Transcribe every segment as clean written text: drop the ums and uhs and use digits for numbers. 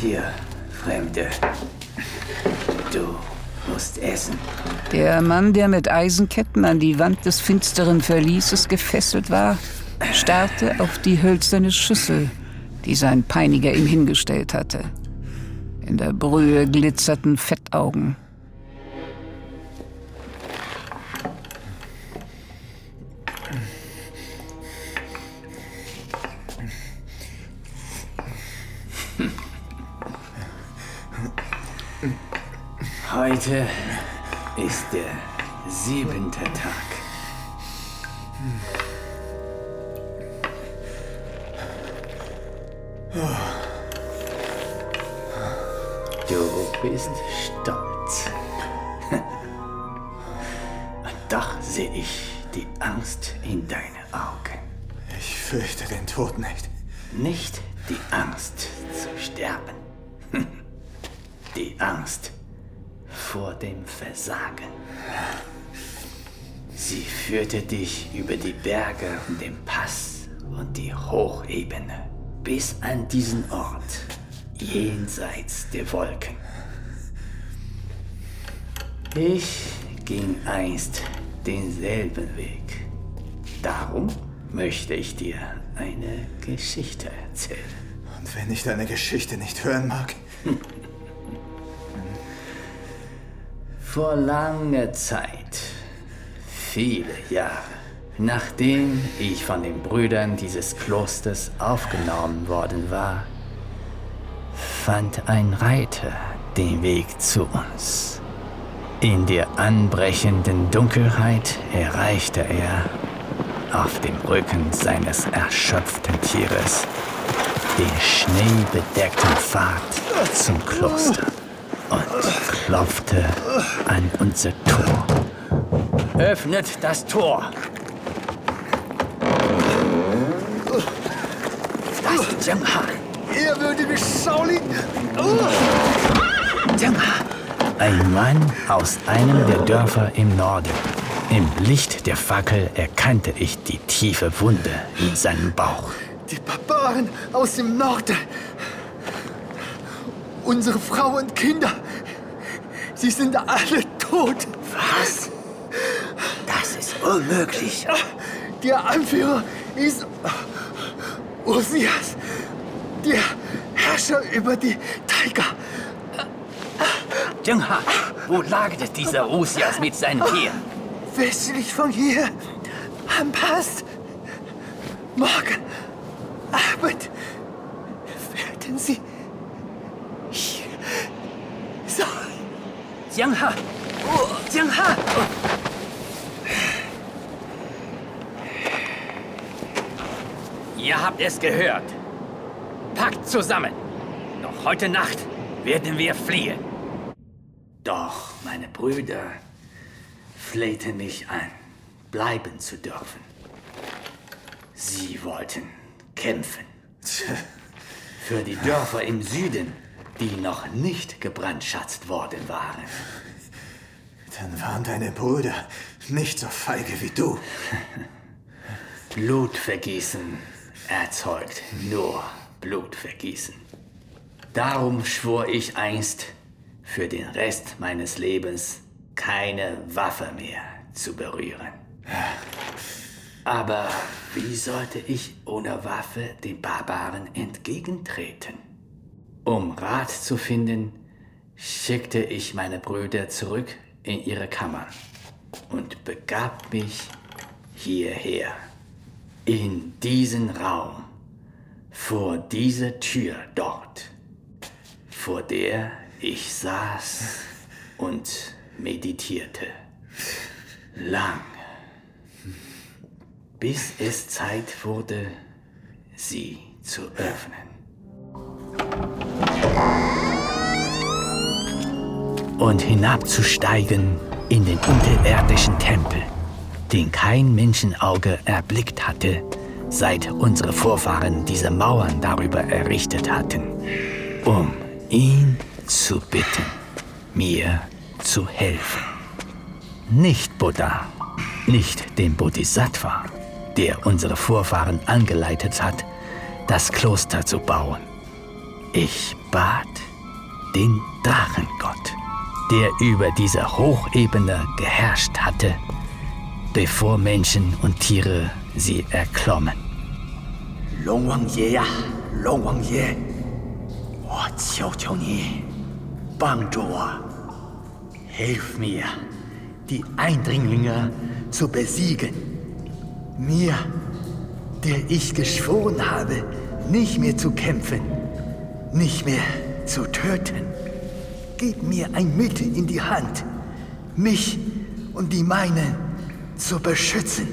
Hier, Fremde. Du musst essen. Der Mann, der mit Eisenketten an die Wand des finsteren Verlieses gefesselt war, starrte auf die hölzerne Schüssel, die sein Peiniger ihm hingestellt hatte. In der Brühe glitzerten Fettaugen. Heute ist der 7. Tag. Du bist stolz. Und doch sehe ich die Angst in deinen Augen. Ich fürchte den Tod nicht. Nicht die Angst zu sterben. Die Angst vor dem Versagen. Sie führte dich über die Berge und den Pass und die Hochebene bis an diesen Ort, jenseits der Wolken. Ich ging einst denselben Weg. Darum möchte ich dir eine Geschichte erzählen. Und wenn ich deine Geschichte nicht hören mag? Vor langer Zeit, viele Jahre, nachdem ich von den Brüdern dieses Klosters aufgenommen worden war, fand ein Reiter den Weg zu uns. In der anbrechenden Dunkelheit erreichte er auf dem Rücken seines erschöpften Tieres den schneebedeckten Pfad zum Kloster und klopfte an unser Tor. Öffnet das Tor! Das ist Zhengha. Ehrwürdige Shaolin! Zhengha! Ein Mann aus einem der Dörfer im Norden. Im Licht der Fackel erkannte ich die tiefe Wunde in seinem Bauch. Die Barbaren aus dem Norden! Unsere Frau und Kinder! Sie sind alle tot! Was? Das ist unmöglich. Der Anführer ist Osias, der Herrscher über die Tiger. Zhengha, wo lagert dieser Osias mit seinen Heeren? Westlich von hier, am Pass. Morgen Abend werden sie hier sein. Zhengha! Zhengha! Ihr habt es gehört. Packt zusammen. Noch heute Nacht werden wir fliehen. Doch meine Brüder flehten mich an, bleiben zu dürfen. Sie wollten kämpfen. Für die Dörfer im Süden, die noch nicht gebrandschatzt worden waren. Dann waren deine Brüder nicht so feige wie du. Blutvergießen erzeugt nur Blutvergießen. Darum schwor ich einst, für den Rest meines Lebens keine Waffe mehr zu berühren. Aber wie sollte ich ohne Waffe den Barbaren entgegentreten? Um Rat zu finden, schickte ich meine Brüder zurück in ihre Kammern und begab mich hierher, in diesen Raum, vor dieser Tür dort, vor der ich saß und meditierte. Lang, bis es Zeit wurde, sie zu öffnen. Und hinabzusteigen in den unterirdischen Tempel, den kein Menschenauge erblickt hatte, seit unsere Vorfahren diese Mauern darüber errichtet hatten, um ihn zu bitten, mir zu helfen. Nicht Buddha, nicht den Bodhisattva, der unsere Vorfahren angeleitet hat, das Kloster zu bauen. Ich bat den Drachengott, der über dieser Hochebene geherrscht hatte, bevor Menschen und Tiere sie erklommen. 龙王爷呀，龙王爷，我求求你，帮助我， Hilf mir, die Eindringlinge zu besiegen. Mir, der ich geschworen habe, nicht mehr zu kämpfen, nicht mehr zu töten. Gib mir ein Mittel in die Hand, mich und die meinen zu beschützen.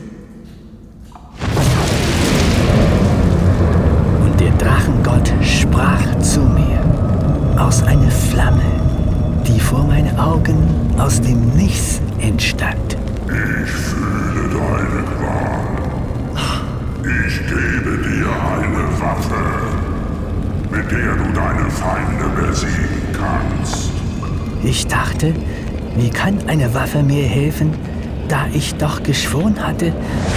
Und der Drachengott sprach zu mir aus einer Flamme, die vor meinen Augen aus dem Nichts entstand. Ich fühle deine Qual. Ich gebe dir eine Waffe, mit der du deine Feinde besiegen kannst. Ich dachte, wie kann eine Waffe mir helfen, da ich doch geschworen hatte?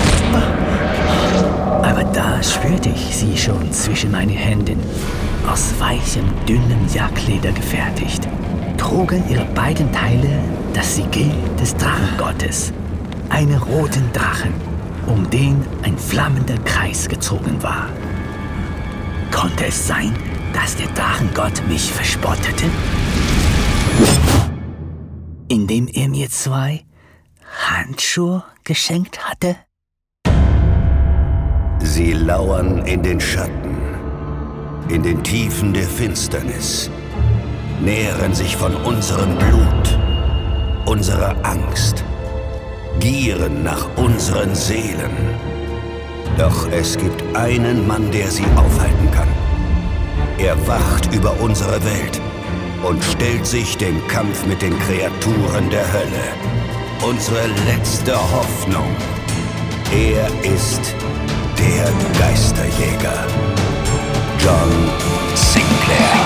Aber da spürte ich sie schon zwischen meinen Händen, aus weichem, dünnem Jagdleder gefertigt. Trugen ihre beiden Teile das Siegel des Drachengottes, einen roten Drachen, um den ein flammender Kreis gezogen war. Konnte es sein, dass der Drachengott mich verspottete? Indem er mir 2 Handschuhe geschenkt hatte? Sie lauern in den Schatten, in den Tiefen der Finsternis, nähren sich von unserem Blut, unserer Angst, gieren nach unseren Seelen. Doch es gibt einen Mann, der sie aufhalten kann. Er wacht über unsere Welt und stellt sich dem Kampf mit den Kreaturen der Hölle. Unsere letzte Hoffnung. Er ist der Geisterjäger. John Sinclair.